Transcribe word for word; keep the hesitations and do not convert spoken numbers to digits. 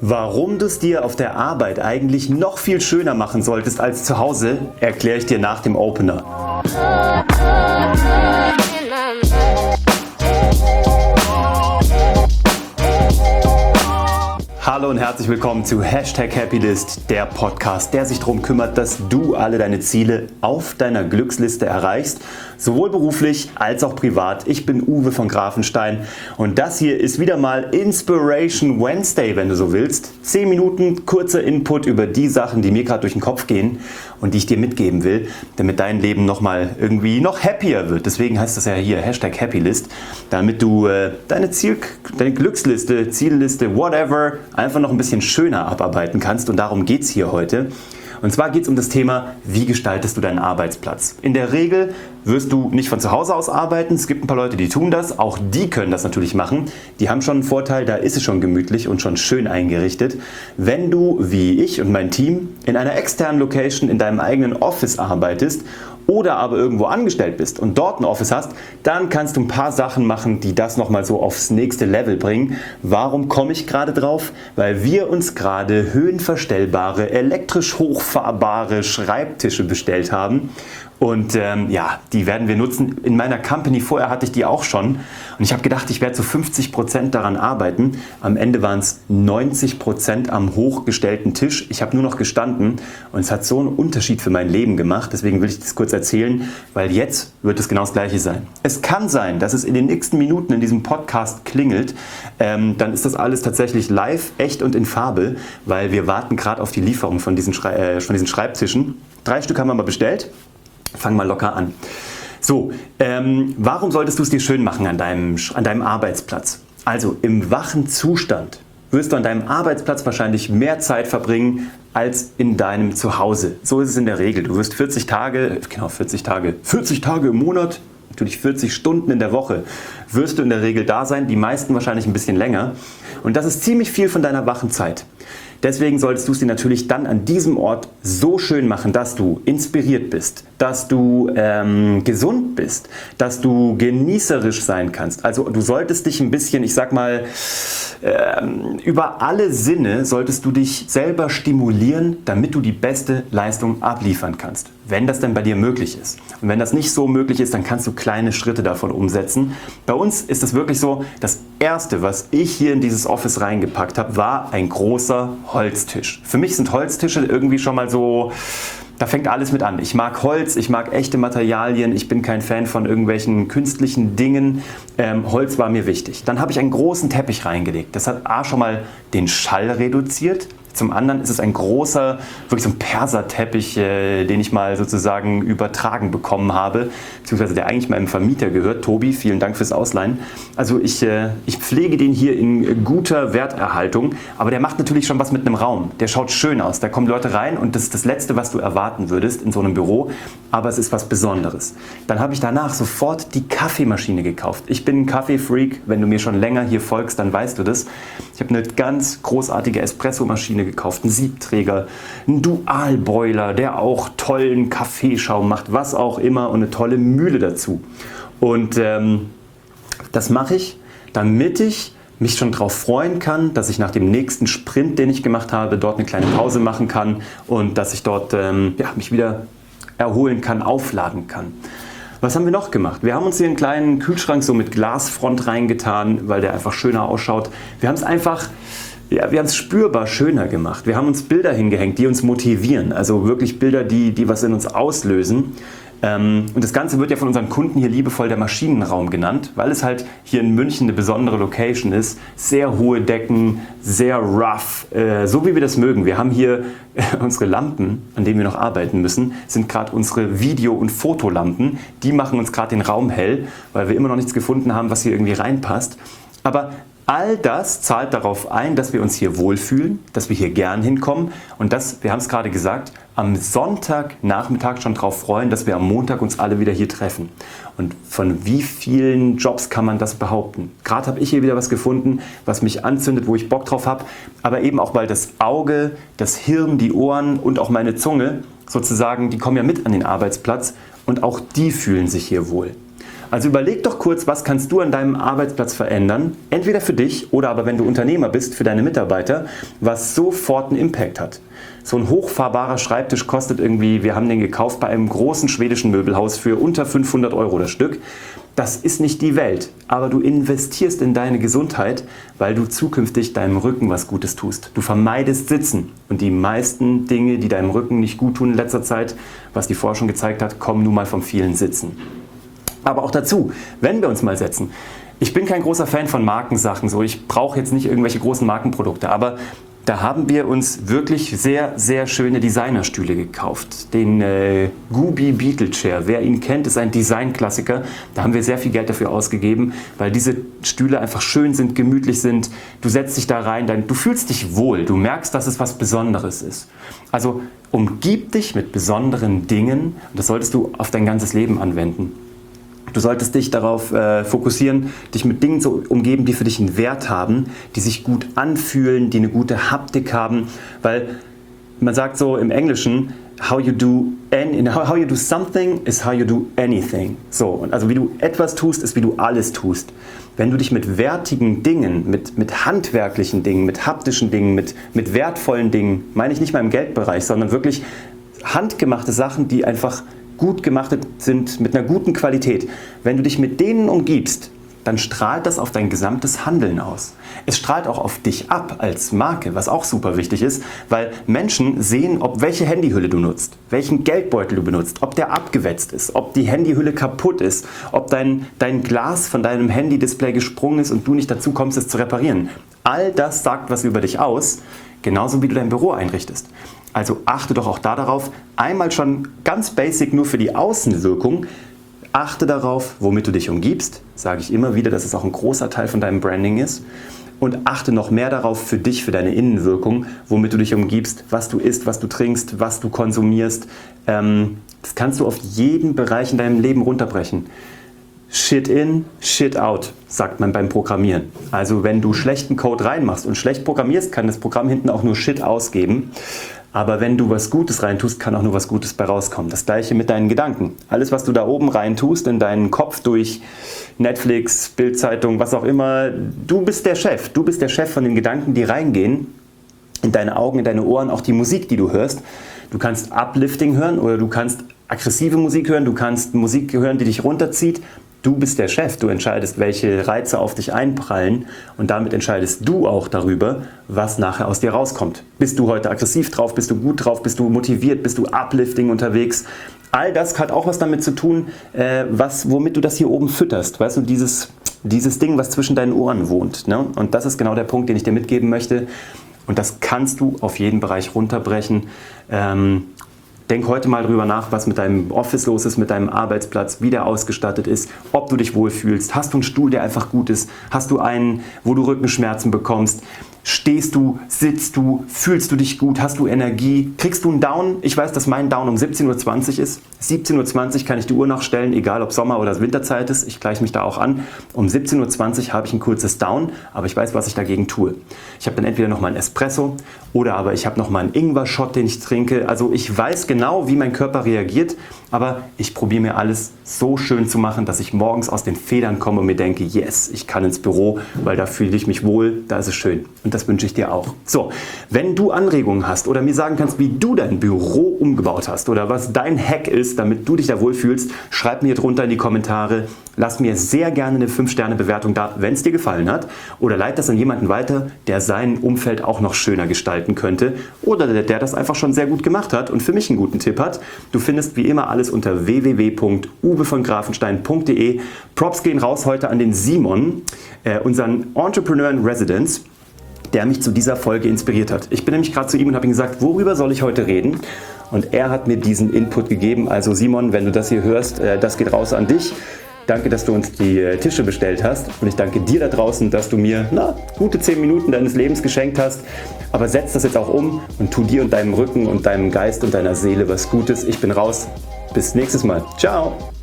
Warum du es dir auf der Arbeit eigentlich noch viel schöner machen solltest als zu Hause, erkläre ich dir nach dem Opener. Hallo und herzlich willkommen zu Hashtag Happylist, der Podcast, der sich darum kümmert, dass du alle deine Ziele auf deiner Glücksliste erreichst, sowohl beruflich als auch privat. Ich bin Uwe von Grafenstein und das hier ist wieder mal Inspiration Wednesday, wenn du so willst. Zehn Minuten kurzer Input über die Sachen, die mir gerade durch den Kopf gehen und die ich dir mitgeben will, damit dein Leben nochmal irgendwie noch happier wird. Deswegen heißt das ja hier Hashtag Happylist, damit du äh, deine Ziel, deine Glücksliste, Zielliste, whatever, einfach noch ein bisschen schöner abarbeiten kannst, und darum geht es hier heute. Und zwar geht es um das Thema, wie gestaltest du deinen Arbeitsplatz? In der Regel wirst du nicht von zu Hause aus arbeiten. Es gibt ein paar Leute, die tun das. Auch die können das natürlich machen. Die haben schon einen Vorteil, da ist es schon gemütlich und schon schön eingerichtet. Wenn du, wie ich und mein Team, in einer externen Location in deinem eigenen Office arbeitest oder aber irgendwo angestellt bist und dort ein Office hast, dann kannst du ein paar Sachen machen, die das nochmal so aufs nächste Level bringen. Warum komme ich gerade drauf? Weil wir uns gerade höhenverstellbare, elektrisch hochfahrbare Schreibtische bestellt haben. Und ähm, ja, die werden wir nutzen. In meiner Company vorher hatte ich die auch schon. Und ich habe gedacht, ich werde zu fünfzig Prozent daran arbeiten. Am Ende waren es neunzig Prozent am hochgestellten Tisch. Ich habe nur noch gestanden und es hat so einen Unterschied für mein Leben gemacht. Deswegen will ich das kurz erzählen, weil jetzt wird es genau das Gleiche sein. Es kann sein, dass es in den nächsten Minuten in diesem Podcast klingelt. Ähm, dann ist das alles tatsächlich live, echt und in Farbe, weil wir warten gerade auf die Lieferung von diesen, Schrei- äh, von diesen Schreibtischen. Drei Stück haben wir mal bestellt. Fang mal locker an. So, ähm, warum solltest du es dir schön machen an deinem, an deinem Arbeitsplatz? Also im wachen Zustand wirst du an deinem Arbeitsplatz wahrscheinlich mehr Zeit verbringen als in deinem Zuhause. So ist es in der Regel. Du wirst vierzig Tage, genau vierzig Tage, vierzig Tage im Monat, natürlich vierzig Stunden in der Woche, wirst du in der Regel da sein, die meisten wahrscheinlich ein bisschen länger. Und das ist ziemlich viel von deiner wachen Zeit. Deswegen solltest du es dir natürlich dann an diesem Ort so schön machen, dass du inspiriert bist, dass du ähm, gesund bist, dass du genießerisch sein kannst. Also du solltest dich ein bisschen, ich sag mal, ähm, über alle Sinne solltest du dich selber stimulieren, damit du die beste Leistung abliefern kannst. Wenn das denn bei dir möglich ist. Und wenn das nicht so möglich ist, dann kannst du kleine Schritte davon umsetzen. Bei uns ist es wirklich so, das Erste, was ich hier in dieses Office reingepackt habe, war ein großer Holztisch. Für mich sind Holztische irgendwie schon mal so, da fängt alles mit an. Ich mag Holz, ich mag echte Materialien, ich bin kein Fan von irgendwelchen künstlichen Dingen. Ähm, Holz war mir wichtig. Dann habe ich einen großen Teppich reingelegt. Das hat A schon mal den Schall reduziert. Zum anderen ist es ein großer, wirklich so ein Perserteppich, äh, den ich mal sozusagen übertragen bekommen habe, beziehungsweise der eigentlich meinem Vermieter gehört. Tobi, vielen Dank fürs Ausleihen. Also ich, äh, ich pflege den hier in guter Werterhaltung, aber der macht natürlich schon was mit einem Raum. Der schaut schön aus, da kommen Leute rein und das ist das Letzte, was du erwarten würdest in so einem Büro, aber es ist was Besonderes. Dann habe ich danach sofort die Kaffeemaschine gekauft. Ich bin ein Kaffeefreak, wenn du mir schon länger hier folgst, dann weißt du das. Ich habe eine ganz großartige Espresso-Maschine gekauft, einen Siebträger, einen Dualboiler, der auch tollen Kaffeeschaum macht, was auch immer, und eine tolle Mühle dazu. Und ähm, das mache ich, damit ich mich schon darauf freuen kann, dass ich nach dem nächsten Sprint, den ich gemacht habe, dort eine kleine Pause machen kann und dass ich dort ähm, ja, mich wieder erholen kann, aufladen kann. Was haben wir noch gemacht? Wir haben uns hier einen kleinen Kühlschrank so mit Glasfront reingetan, weil der einfach schöner ausschaut. Wir haben es einfach Ja, wir haben es spürbar schöner gemacht. Wir haben uns Bilder hingehängt, die uns motivieren. Also wirklich Bilder, die, die was in uns auslösen. Ähm, und das Ganze wird ja von unseren Kunden hier liebevoll der Maschinenraum genannt, weil es halt hier in München eine besondere Location ist. Sehr hohe Decken, sehr rough, äh, so wie wir das mögen. Wir haben hier äh, unsere Lampen, an denen wir noch arbeiten müssen, sind gerade unsere Video- und Fotolampen. Die machen uns gerade den Raum hell, weil wir immer noch nichts gefunden haben, was hier irgendwie reinpasst. Aber all das zahlt darauf ein, dass wir uns hier wohlfühlen, dass wir hier gern hinkommen und dass, wir haben es gerade gesagt, am Sonntagnachmittag schon darauf freuen, dass wir am Montag uns alle wieder hier treffen. Und von wie vielen Jobs kann man das behaupten? Gerade habe ich hier wieder was gefunden, was mich anzündet, wo ich Bock drauf habe, aber eben auch, weil das Auge, das Hirn, die Ohren und auch meine Zunge sozusagen, die kommen ja mit an den Arbeitsplatz und auch die fühlen sich hier wohl. Also überleg doch kurz, was kannst du an deinem Arbeitsplatz verändern, entweder für dich oder aber wenn du Unternehmer bist, für deine Mitarbeiter, was sofort einen Impact hat. So ein hochfahrbarer Schreibtisch kostet irgendwie, wir haben den gekauft bei einem großen schwedischen Möbelhaus für unter fünfhundert Euro das Stück. Das ist nicht die Welt, aber du investierst in deine Gesundheit, weil du zukünftig deinem Rücken was Gutes tust. Du vermeidest Sitzen und die meisten Dinge, die deinem Rücken nicht gut tun in letzter Zeit, was die Forschung gezeigt hat, kommen nun mal vom vielen Sitzen. Aber auch dazu, wenn wir uns mal setzen. Ich bin kein großer Fan von Markensachen, so ich brauche jetzt nicht irgendwelche großen Markenprodukte, aber da haben wir uns wirklich sehr, sehr schöne Designerstühle gekauft. Den äh, Gooby Beetle Chair, wer ihn kennt, ist ein Designklassiker. Da haben wir sehr viel Geld dafür ausgegeben, weil diese Stühle einfach schön sind, gemütlich sind. Du setzt dich da rein, dann, du fühlst dich wohl, du merkst, dass es was Besonderes ist. Also umgib dich mit besonderen Dingen und das solltest du auf dein ganzes Leben anwenden. Du solltest dich darauf äh, fokussieren, dich mit Dingen zu umgeben, die für dich einen Wert haben, die sich gut anfühlen, die eine gute Haptik haben, weil man sagt so im Englischen, how you do, any, how you do something is how you do anything. So, und also wie du etwas tust, ist wie du alles tust. Wenn du dich mit wertigen Dingen, mit, mit handwerklichen Dingen, mit haptischen Dingen, mit, mit wertvollen Dingen, meine ich nicht mal im Geldbereich, sondern wirklich handgemachte Sachen, die einfach gut gemacht sind, mit einer guten Qualität. Wenn du dich mit denen umgibst, dann strahlt das auf dein gesamtes Handeln aus. Es strahlt auch auf dich ab als Marke, was auch super wichtig ist, weil Menschen sehen, ob welche Handyhülle du nutzt, welchen Geldbeutel du benutzt, ob der abgewetzt ist, ob die Handyhülle kaputt ist, ob dein, dein Glas von deinem Handy-Display gesprungen ist und du nicht dazu kommst, es zu reparieren. All das sagt was über dich aus, genauso wie du dein Büro einrichtest. Also achte doch auch da darauf, einmal schon ganz basic nur für die Außenwirkung, achte darauf, womit du dich umgibst, sage ich immer wieder, dass es auch ein großer Teil von deinem Branding ist und achte noch mehr darauf für dich, für deine Innenwirkung, womit du dich umgibst, was du isst, was du trinkst, was du konsumierst. Ähm, das kannst du auf jeden Bereich in deinem Leben runterbrechen. Shit in, shit out, sagt man beim Programmieren. Also wenn du schlechten Code reinmachst und schlecht programmierst, kann das Programm hinten auch nur Shit ausgeben. Aber wenn du was Gutes reintust, kann auch nur was Gutes bei rauskommen. Das gleiche mit deinen Gedanken. Alles, was du da oben reintust in deinen Kopf durch Netflix, Bildzeitung, was auch immer, du bist der Chef. Du bist der Chef von den Gedanken, die reingehen, in deine Augen, in deine Ohren, auch die Musik, die du hörst. Du kannst Uplifting hören oder du kannst aggressive Musik hören, du kannst Musik hören, die dich runterzieht. Du bist der Chef, du entscheidest, welche Reize auf dich einprallen und damit entscheidest du auch darüber, was nachher aus dir rauskommt. Bist du heute aggressiv drauf, bist du gut drauf, bist du motiviert, bist du uplifting unterwegs? All das hat auch was damit zu tun, äh, was, womit du das hier oben fütterst. Weißt du, dieses, dieses Ding, was zwischen deinen Ohren wohnt. Ne? Und das ist genau der Punkt, den ich dir mitgeben möchte. Und das kannst du auf jeden Bereich runterbrechen. Ähm, Denk heute mal drüber nach, was mit deinem Office los ist, mit deinem Arbeitsplatz, wie der ausgestattet ist, ob du dich wohlfühlst. Hast du einen Stuhl, der einfach gut ist? Hast du einen, wo du Rückenschmerzen bekommst? Stehst du, sitzt du, fühlst du dich gut, hast du Energie, kriegst du einen Down? Ich weiß, dass mein Down um siebzehn Uhr zwanzig ist. siebzehn Uhr zwanzig kann ich die Uhr nachstellen, egal ob Sommer- oder Winterzeit ist. Ich gleiche mich da auch an. Um siebzehn Uhr zwanzig habe ich ein kurzes Down, aber ich weiß, was ich dagegen tue. Ich habe dann entweder noch mal einen Espresso oder aber ich habe noch mal einen Ingwer-Shot, den ich trinke. Also ich weiß genau, wie mein Körper reagiert, aber ich probiere mir alles so schön zu machen, dass ich morgens aus den Federn komme und mir denke, yes, ich kann ins Büro, weil da fühle ich mich wohl, da ist es schön. Und das wünsche ich dir auch. So, wenn du Anregungen hast oder mir sagen kannst, wie du dein Büro umgebaut hast oder was dein Hack ist, damit du dich da wohlfühlst, schreib mir drunter in die Kommentare. Lass mir sehr gerne eine fünf Sterne Bewertung da, wenn es dir gefallen hat. Oder leite das an jemanden weiter, der sein Umfeld auch noch schöner gestalten könnte. Oder der, der das einfach schon sehr gut gemacht hat und für mich einen guten Tipp hat. Du findest wie immer alles unter w w w punkt uwe von grafenstein punkt d e. Props gehen raus heute an den Simon, äh, unseren Entrepreneur in Residence, der mich zu dieser Folge inspiriert hat. Ich bin nämlich gerade zu ihm und habe ihm gesagt, worüber soll ich heute reden? Und er hat mir diesen Input gegeben. Also Simon, wenn du das hier hörst, äh, das geht raus an dich. Danke, dass du uns die äh, Tische bestellt hast. Und ich danke dir da draußen, dass du mir na, gute zehn Minuten deines Lebens geschenkt hast. Aber setz das jetzt auch um und tu dir und deinem Rücken und deinem Geist und deiner Seele was Gutes. Ich bin raus. Bis nächstes Mal. Ciao.